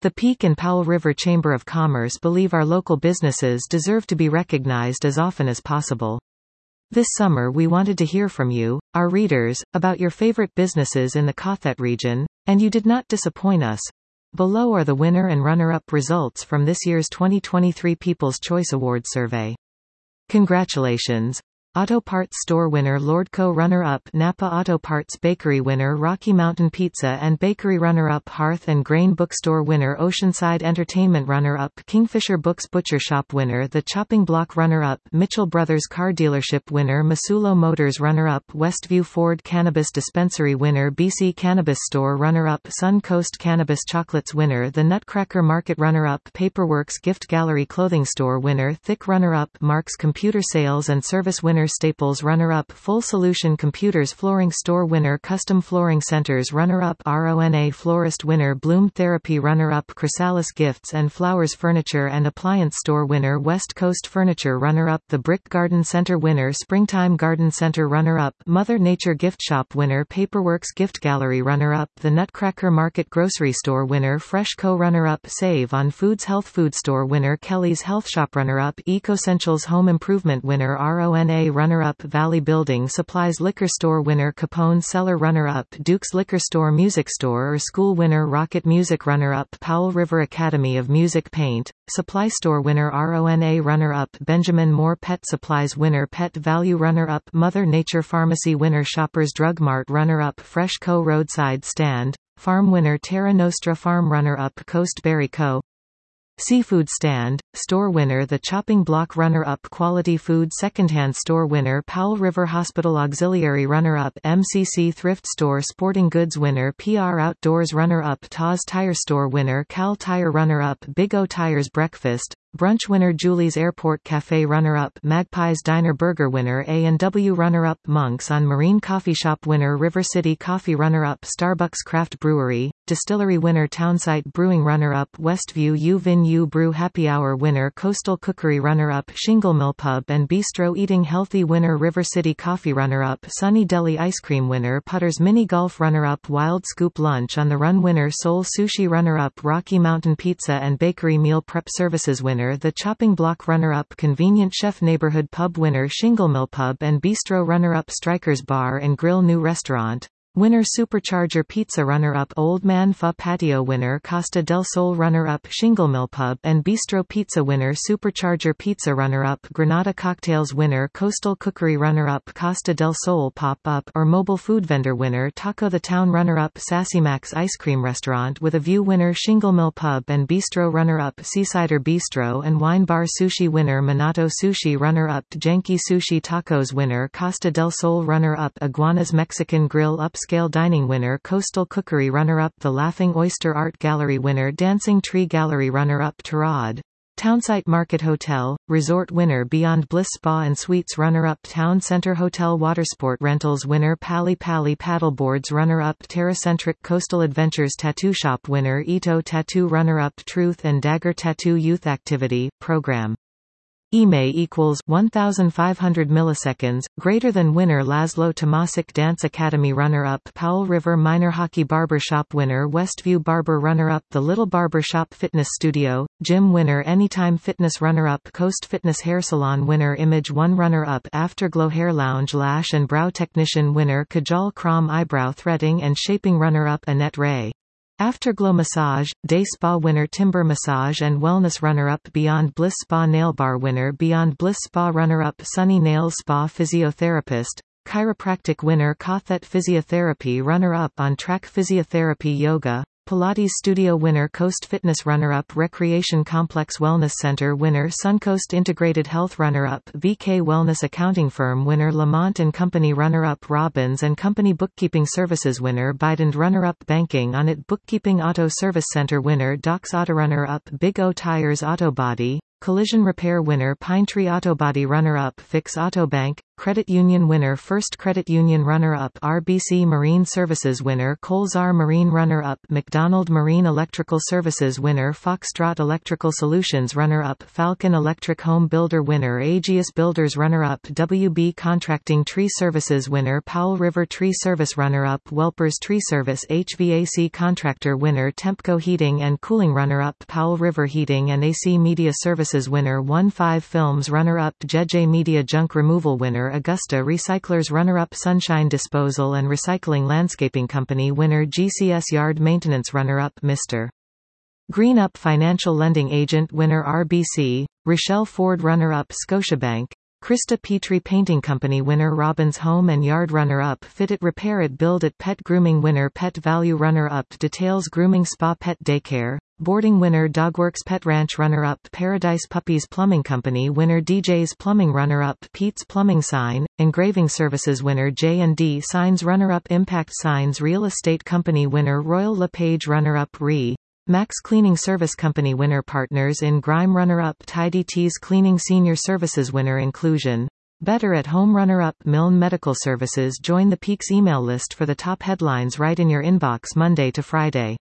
The Peak and Powell River Chamber of Commerce believe our local businesses deserve to be recognized as often as possible. This summer we wanted to hear from you, our readers, about your favorite businesses in the Cothet region, and you did not disappoint us. Below are the winner and runner-up results from this year's 2023 People's Choice Awards survey. Congratulations! Auto Parts Store winner Lordco, runner-up Napa Auto Parts Bakery winner Rocky Mountain Pizza and Bakery, runner-up Hearth and Grain Bookstore winner Oceanside Entertainment, runner-up Kingfisher Books Butcher Shop winner The Chopping Block, runner-up Mitchell Brothers Car Dealership winner Masulo Motors, runner-up Westview Ford Cannabis Dispensary winner BC Cannabis Store, runner-up Sun Coast Cannabis Chocolates winner The Nutcracker Market, runner-up Paperworks Gift Gallery Clothing Store winner Thick, runner-up Mark's Computer Sales and Service winner Staples, runner-up Full Solution Computers Flooring Store winner Custom Flooring Centers, runner-up RONA Florist winner Bloom Therapy, runner-up Chrysalis Gifts and Flowers Furniture and Appliance Store winner West Coast Furniture, runner-up The Brick Garden Center winner Springtime Garden Center, runner-up Mother Nature Gift Shop winner Paperworks Gift Gallery, runner-up The Nutcracker Market Grocery Store winner Fresh Co, runner-up Save on Foods Health Food Store winner Kelly's Health Shop, runner-up Ecosentials Home Improvement winner RONA, runner-up Valley Building Supplies Liquor Store winner Capone Cellar, runner-up Duke's Liquor Store Music Store or School winner Rocket Music, runner-up Powell River Academy of Music Paint Supply Store winner RONA, runner-up Benjamin Moore Pet Supplies winner Pet Value, runner-up Mother Nature Pharmacy winner Shoppers Drug Mart, runner-up Fresh Co Roadside Stand Farm winner Terra Nostra Farm, runner-up Coast Berry Co Seafood Stand Store winner The Chopping Block, runner-up Quality Food Secondhand Store winner Powell River Hospital Auxiliary, runner-up MCC Thrift Store Sporting Goods winner PR Outdoors, runner-up Taz Tire Store winner Cal Tire, runner-up Big O Tires Breakfast Brunch winner Julie's Airport Cafe, runner-up Magpie's Diner Burger winner A&W, runner-up Monks on Marine Coffee Shop winner River City Coffee, runner-up Starbucks Craft Brewery Distillery winner Townsite Brewing, runner-up Westview U-Vin U Brew Happy Hour winner Coastal Cookery, runner-up Shingle Mill Pub and Bistro Eating Healthy winner River City Coffee, runner-up Sunny Deli Ice Cream winner Putter's Mini Golf, runner-up Wild Scoop Lunch on the Run winner Soul Sushi, runner-up Rocky Mountain Pizza and Bakery Meal Prep Services winner The Chopping Block, runner-up Convenient Chef Neighborhood Pub winner Shingle Mill Pub and Bistro, runner-up Strikers Bar and Grill New Restaurant winner Supercharger Pizza, runner-up Old Man Pho Patio winner Costa del Sol, runner-up Shingle Mill Pub and Bistro Pizza winner Supercharger Pizza, runner-up Granada Cocktails winner Coastal Cookery, runner-up Costa del Sol Pop-Up or Mobile Food Vendor winner Taco the Town, runner-up Sassy Max Ice Cream Restaurant with a View winner Shingle Mill Pub and Bistro, runner-up Seasider Bistro and Wine Bar Sushi winner Minato Sushi, runner-up Genki Sushi Tacos winner Costa del Sol, runner-up Iguanas Mexican Grill Upscale Dining winner Coastal Cookery, runner-up The Laughing Oyster Art Gallery winner Dancing Tree Gallery, runner-up Tarad Townsite Market Hotel Resort winner Beyond Bliss Spa and Suites, runner-up Town Center Hotel Watersport Rentals winner Pali Pali Paddleboards, runner-up Terracentric Coastal Adventures Tattoo Shop winner Ito Tattoo, runner-up Truth and Dagger Tattoo Youth Activity Program EMA equals 1500 milliseconds, greater than winner Laszlo Tomasic Dance Academy, runner-up Powell River Minor Hockey Barber Shop winner Westview Barber, runner-up The Little Barber Shop Fitness Studio Gym winner Anytime Fitness, runner-up Coast Fitness Hair Salon winner Image One, runner-up Afterglow Hair Lounge Lash and Brow Technician winner Kajal Kram Eyebrow Threading and Shaping, runner-up Annette Ray Afterglow Massage, Day Spa winner Timber Massage and Wellness, runner-up Beyond Bliss Spa Nail Bar winner Beyond Bliss Spa, runner-up Sunny Nails Spa Physiotherapist Chiropractic winner Cothet Physiotherapy, runner-up On Track Physiotherapy Yoga Pilates Studio winner Coast Fitness, runner-up Recreation Complex Wellness Center winner Suncoast Integrated Health, runner-up VK Wellness Accounting Firm winner Lamont & Company, runner-up Robbins & Company Bookkeeping Services winner Bidend, runner-up Banking On It Bookkeeping Auto Service Center winner Docs Auto, runner-up Big O Tires Auto Body Collision Repair winner Pinetree Autobody, runner-up Fix Autobank Credit Union winner. First Credit Union runner-up, RBC Marine Services winner, Colzar Marine runner-up, McDonald Marine Electrical Services winner, Foxtrot Electrical Solutions runner-up, Falcon Electric Home Builder winner, Aegis Builders runner-up, WB Contracting Tree Services winner, Powell River Tree Service runner-up, Welpers Tree Service HVAC Contractor winner, Tempco Heating and Cooling runner-up, Powell River Heating and AC Media Services winner, 1-5 Films runner-up, JJ Media Junk Removal winner, Augusta Recyclers runner-up, Sunshine Disposal and Recycling Landscaping Company winner, GCS Yard Maintenance runner-up, Mr. Green Up Financial Lending Agent winner, RBC, Rochelle Ford runner-up, Scotiabank, Krista Petrie Painting Company winner, Robbins Home and Yard runner-up, Fit It Repair It Build It Pet Grooming winner, Pet Value runner-up, Details Grooming Spa Pet Daycare, Boarding winner, Dogworks Pet Ranch runner-up, Paradise Puppies Plumbing Company winner, DJ's Plumbing runner-up, Pete's Plumbing Sign, Engraving Services winner, J&D Signs runner-up, Impact Signs Real Estate Company winner, Royal LePage runner-up, Max Cleaning Service Company winner, Partners in Grime runner-up, Tidy Teas Cleaning Senior Services winner, Inclusion Better at Home runner-up, Milne Medical Services. Join the Peaks email list for the top headlines right in your inbox Monday to Friday.